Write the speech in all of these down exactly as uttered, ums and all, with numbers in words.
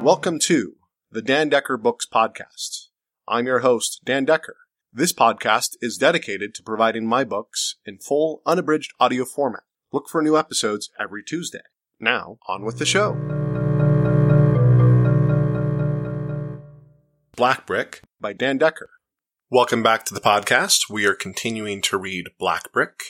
Welcome to the Dan Decker Books Podcast. I'm your host, Dan Decker. This podcast is dedicated to providing my books in full, unabridged audio format. Look for new episodes every Tuesday. Now, on with the show. Black Brick by Dan Decker. Welcome back to the podcast. We are continuing to read Black Brick.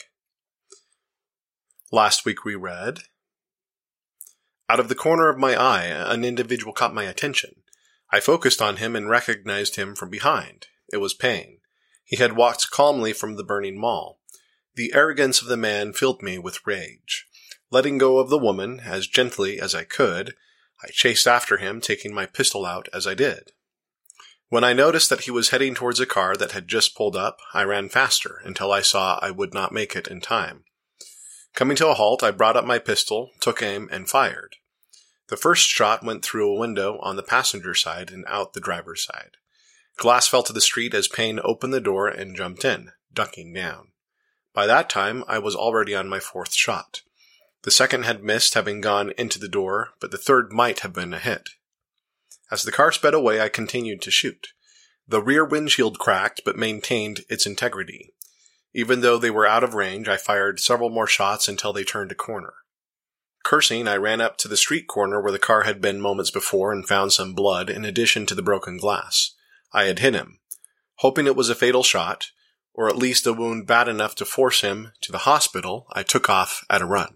Last week we read, out of the corner of my eye, an individual caught my attention. I focused on him and recognized him from behind. It was Payne. He had walked calmly from the burning mall. The arrogance of the man filled me with rage. Letting go of the woman as gently as I could, I chased after him, taking my pistol out as I did. When I noticed that he was heading towards a car that had just pulled up, I ran faster until I saw I would not make it in time. Coming to a halt, I brought up my pistol, took aim, and fired. The first shot went through a window on the passenger side and out the driver's side. Glass fell to the street as Payne opened the door and jumped in, ducking down. By that time, I was already on my fourth shot. The second had missed, having gone into the door, but the third might have been a hit. As the car sped away, I continued to shoot. The rear windshield cracked, but maintained its integrity. Even though they were out of range, I fired several more shots until they turned a corner. Cursing, I ran up to the street corner where the car had been moments before and found some blood in addition to the broken glass. I had hit him. Hoping it was a fatal shot, or at least a wound bad enough to force him to the hospital, I took off at a run.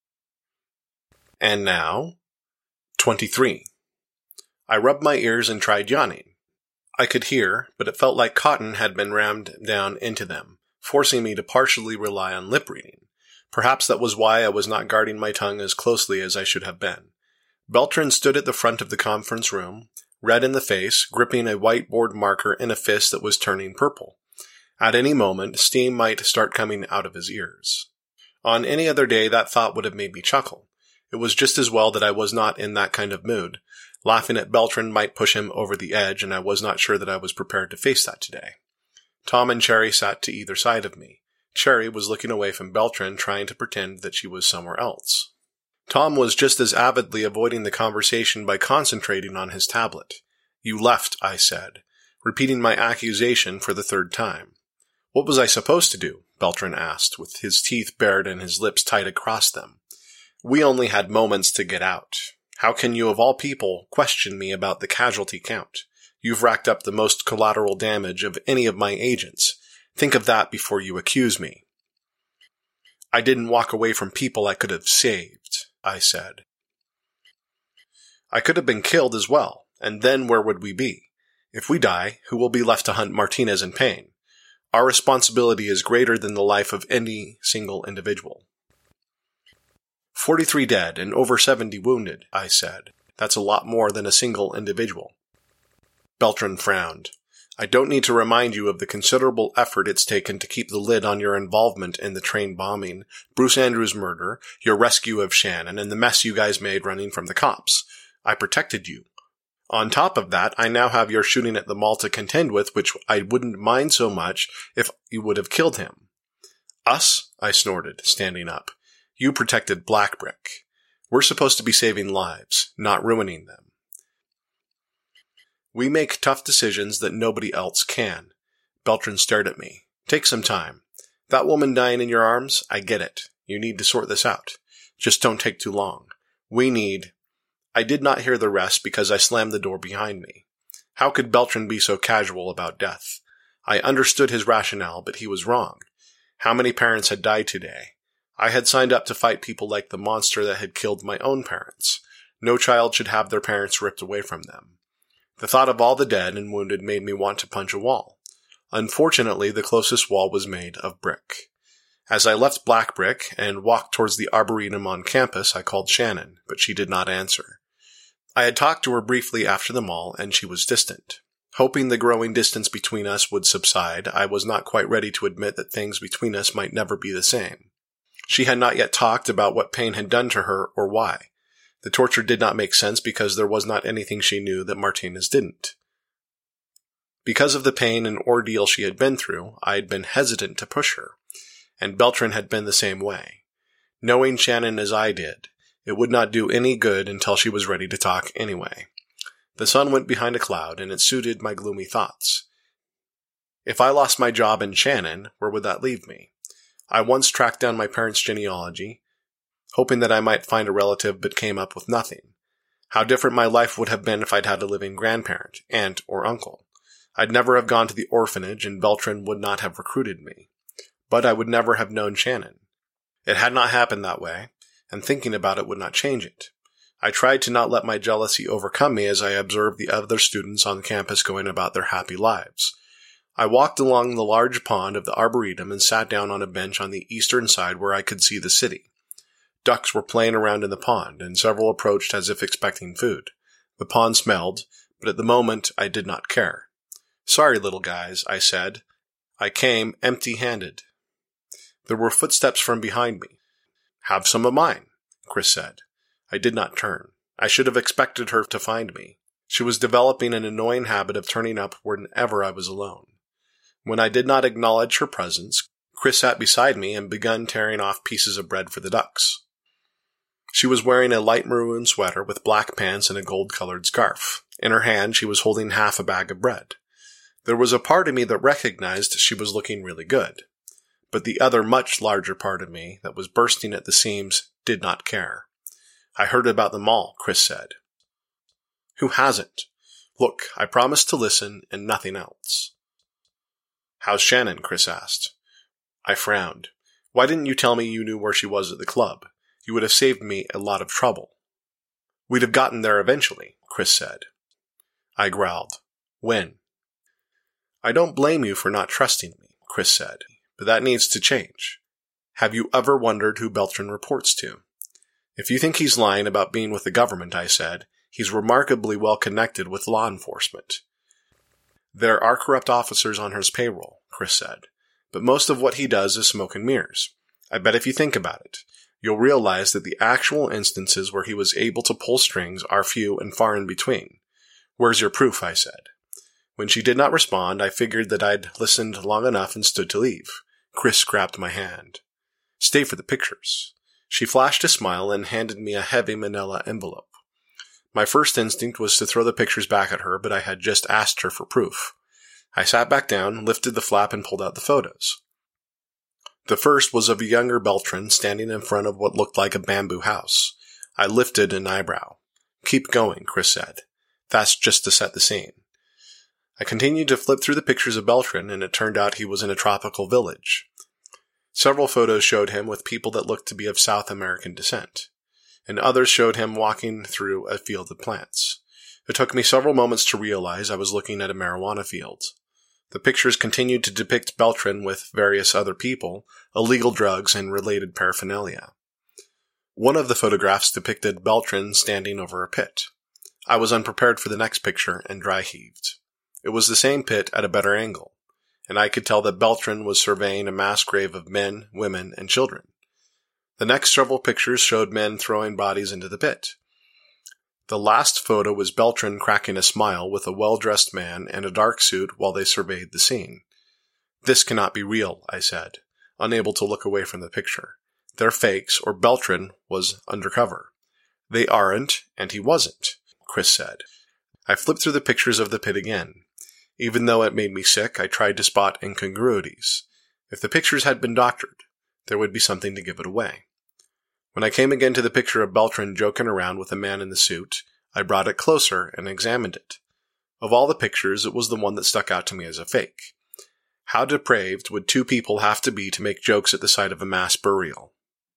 And now, twenty-three. I rubbed my ears and tried yawning. I could hear, but it felt like cotton had been rammed down into them, forcing me to partially rely on lip reading. Perhaps that was why I was not guarding my tongue as closely as I should have been. Beltran stood at the front of the conference room, red in the face, gripping a whiteboard marker in a fist that was turning purple. At any moment, steam might start coming out of his ears. On any other day, that thought would have made me chuckle. It was just as well that I was not in that kind of mood. Laughing at Beltran might push him over the edge, and I was not sure that I was prepared to face that today. Tom and Cherry sat to either side of me. Cherry was looking away from Beltran, trying to pretend that she was somewhere else. Tom was just as avidly avoiding the conversation by concentrating on his tablet. You left, I said, repeating my accusation for the third time. What was I supposed to do? Beltran asked, with his teeth bared and his lips tight across them. We only had moments to get out. How can you, of all people, question me about the casualty count? You've racked up the most collateral damage of any of my agents. Think of that before you accuse me. I didn't walk away from people I could have saved, I said. I could have been killed as well, and then where would we be? If we die, who will be left to hunt Martinez and Payne? Our responsibility is greater than the life of any single individual. Forty-three dead and over seventy wounded, I said. That's a lot more than a single individual. Beltran frowned. I don't need to remind you of the considerable effort it's taken to keep the lid on your involvement in the train bombing, Bruce Andrews' murder, your rescue of Shannon, and the mess you guys made running from the cops. I protected you. On top of that, I now have your shooting at the mall to contend with, which I wouldn't mind so much if you would have killed him. Us? I snorted, standing up. You protected Black Brick. We're supposed to be saving lives, not ruining them. We make tough decisions that nobody else can. Beltran stared at me. Take some time. That woman dying in your arms, I get it. You need to sort this out. Just don't take too long. We need... I did not hear the rest because I slammed the door behind me. How could Beltran be so casual about death? I understood his rationale, but he was wrong. How many parents had died today? I had signed up to fight people like the monster that had killed my own parents. No child should have their parents ripped away from them. The thought of all the dead and wounded made me want to punch a wall. Unfortunately, the closest wall was made of brick. As I left Black Brick and walked towards the arboretum on campus, I called Shannon, but she did not answer. I had talked to her briefly after the mall, and she was distant. Hoping the growing distance between us would subside, I was not quite ready to admit that things between us might never be the same. She had not yet talked about what Payne had done to her or why. The torture did not make sense because there was not anything she knew that Martinez didn't. Because of the pain and ordeal she had been through, I had been hesitant to push her, and Beltran had been the same way. Knowing Shannon as I did, it would not do any good until she was ready to talk anyway. The sun went behind a cloud, and it suited my gloomy thoughts. If I lost my job in Shannon, where would that leave me? I once tracked down my parents' genealogy, hoping that I might find a relative, but came up with nothing. How different my life would have been if I'd had a living grandparent, aunt, or uncle. I'd never have gone to the orphanage, and Beltran would not have recruited me. But I would never have known Shannon. It had not happened that way, and thinking about it would not change it. I tried to not let my jealousy overcome me as I observed the other students on campus going about their happy lives. I walked along the large pond of the Arboretum and sat down on a bench on the eastern side where I could see the city. Ducks were playing around in the pond, and several approached as if expecting food. The pond smelled, but at the moment I did not care. "Sorry, little guys," I said. I came empty-handed. There were footsteps from behind me. "Have some of mine," Chris said. I did not turn. I should have expected her to find me. She was developing an annoying habit of turning up whenever I was alone. When I did not acknowledge her presence, Chris sat beside me and began tearing off pieces of bread for the ducks. She was wearing a light maroon sweater with black pants and a gold-colored scarf. In her hand, she was holding half a bag of bread. There was a part of me that recognized she was looking really good. But the other much larger part of me that was bursting at the seams did not care. "I heard about them all," Chris said. "Who hasn't? Look, I promised to listen and nothing else." "How's Shannon?" Chris asked. I frowned. "Why didn't you tell me you knew where she was at the club? You would have saved me a lot of trouble." "We'd have gotten there eventually," Chris said. I growled. "When?" "I don't blame you for not trusting me," Chris said, "but that needs to change. Have you ever wondered who Beltran reports to?" "If you think he's lying about being with the government," I said, "he's remarkably well connected with law enforcement." "There are corrupt officers on his payroll," Chris said, "but most of what he does is smoke and mirrors. I bet if you think about it, you'll realize that the actual instances where he was able to pull strings are few and far in between. Where's your proof?" I said. When she did not respond, I figured that I'd listened long enough and stood to leave. Chris grabbed my hand. "Stay for the pictures." She flashed a smile and handed me a heavy manila envelope. My first instinct was to throw the pictures back at her, but I had just asked her for proof. I sat back down, lifted the flap, and pulled out the photos. The first was of a younger Beltran standing in front of what looked like a bamboo house. I lifted an eyebrow. "Keep going," Chris said. "That's just to set the scene." I continued to flip through the pictures of Beltran, and it turned out he was in a tropical village. Several photos showed him with people that looked to be of South American descent, and others showed him walking through a field of plants. It took me several moments to realize I was looking at a marijuana field. The pictures continued to depict Beltran with various other people, illegal drugs, and related paraphernalia. One of the photographs depicted Beltran standing over a pit. I was unprepared for the next picture and dry heaved. It was the same pit at a better angle, and I could tell that Beltran was surveying a mass grave of men, women, and children. The next several pictures showed men throwing bodies into the pit. The last photo was Beltran cracking a smile with a well-dressed man in a dark suit while they surveyed the scene. "This cannot be real," I said, unable to look away from the picture. "They're fakes, or Beltran was undercover." "They aren't, and he wasn't," Chris said. I flipped through the pictures of the pit again. Even though it made me sick, I tried to spot incongruities. If the pictures had been doctored, there would be something to give it away. When I came again to the picture of Beltran joking around with a man in the suit, I brought it closer and examined it. Of all the pictures, it was the one that stuck out to me as a fake. How depraved would two people have to be to make jokes at the site of a mass burial?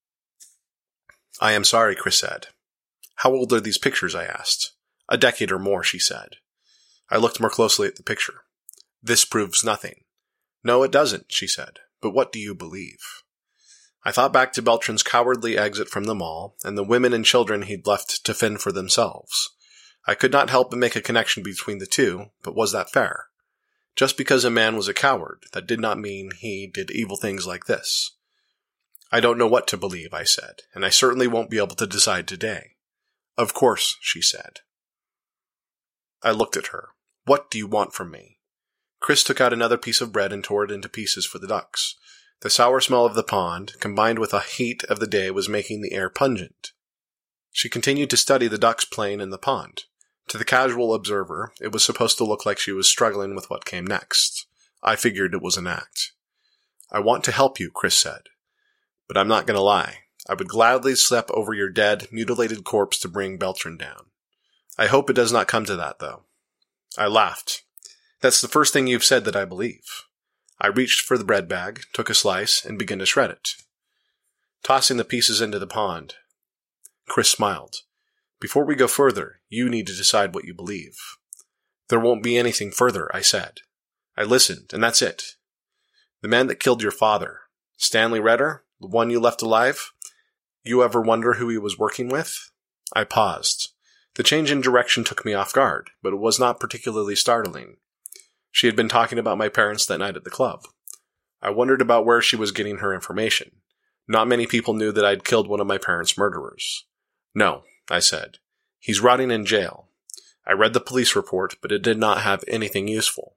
"I am sorry," Chris said. "How old are these pictures?" I asked. "A decade or more," she said. I looked more closely at the picture. "This proves nothing." "No, it doesn't," she said. "But what do you believe?" I thought back to Beltran's cowardly exit from the mall, and the women and children he'd left to fend for themselves. I could not help but make a connection between the two, but was that fair? Just because a man was a coward, that did not mean he did evil things like this. "I don't know what to believe," I said, "and I certainly won't be able to decide today." "Of course," she said. I looked at her. "What do you want from me?" Chris took out another piece of bread and tore it into pieces for the ducks. The sour smell of the pond, combined with the heat of the day, was making the air pungent. She continued to study the ducks playing in the pond. To the casual observer, it was supposed to look like she was struggling with what came next. I figured it was an act. "I want to help you," Chris said. "But I'm not going to lie. I would gladly step over your dead, mutilated corpse to bring Beltran down. I hope it does not come to that, though." I laughed. "That's the first thing you've said that I believe." I reached for the bread bag, took a slice, and began to shred it, tossing the pieces into the pond. Chris smiled. "Before we go further, you need to decide what you believe." "There won't be anything further," I said. "I listened, and that's it. The man that killed your father, Stanley Redder, the one you left alive, you ever wonder who he was working with?" I paused. The change in direction took me off guard, but it was not particularly startling. She had been talking about my parents that night at the club. I wondered about where she was getting her information. Not many people knew that I'd killed one of my parents' murderers. "No," I said. "He's rotting in jail. I read the police report, but it did not have anything useful."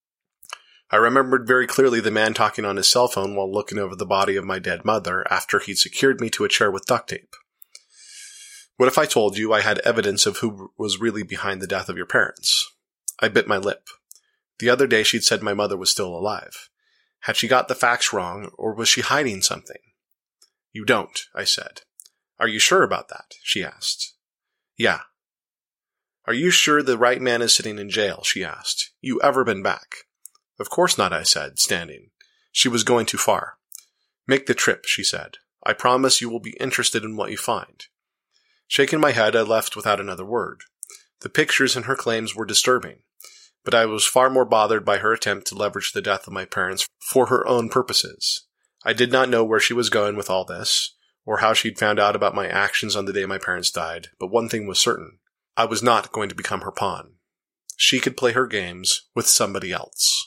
I remembered very clearly the man talking on his cell phone while looking over the body of my dead mother after he'd secured me to a chair with duct tape. "What if I told you I had evidence of who was really behind the death of your parents?" I bit my lip. The other day she'd said my mother was still alive. Had she got the facts wrong, or was she hiding something? "You don't," I said. "Are you sure about that?" she asked. "Yeah." "Are you sure the right man is sitting in jail?" she asked. "You ever been back?" "Of course not," I said, standing. She was going too far. "Make the trip," she said. "I promise you will be interested in what you find." Shaking my head, I left without another word. The pictures and her claims were disturbing, but I was far more bothered by her attempt to leverage the death of my parents for her own purposes. I did not know where she was going with all this, or how she'd found out about my actions on the day my parents died, but one thing was certain. I was not going to become her pawn. She could play her games with somebody else.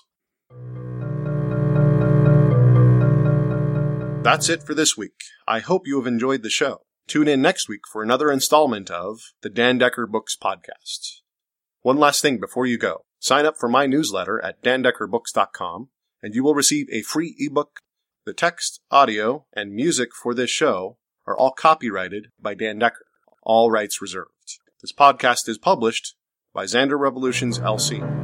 That's it for this week. I hope you have enjoyed the show. Tune in next week for another installment of the Dan Decker Books Podcast. One last thing before you go. Sign up for my newsletter at dan decker books dot com, and you will receive a free ebook. The text, audio, and music for this show are all copyrighted by Dan Decker. All rights reserved. This podcast is published by Xander Revolutions, L C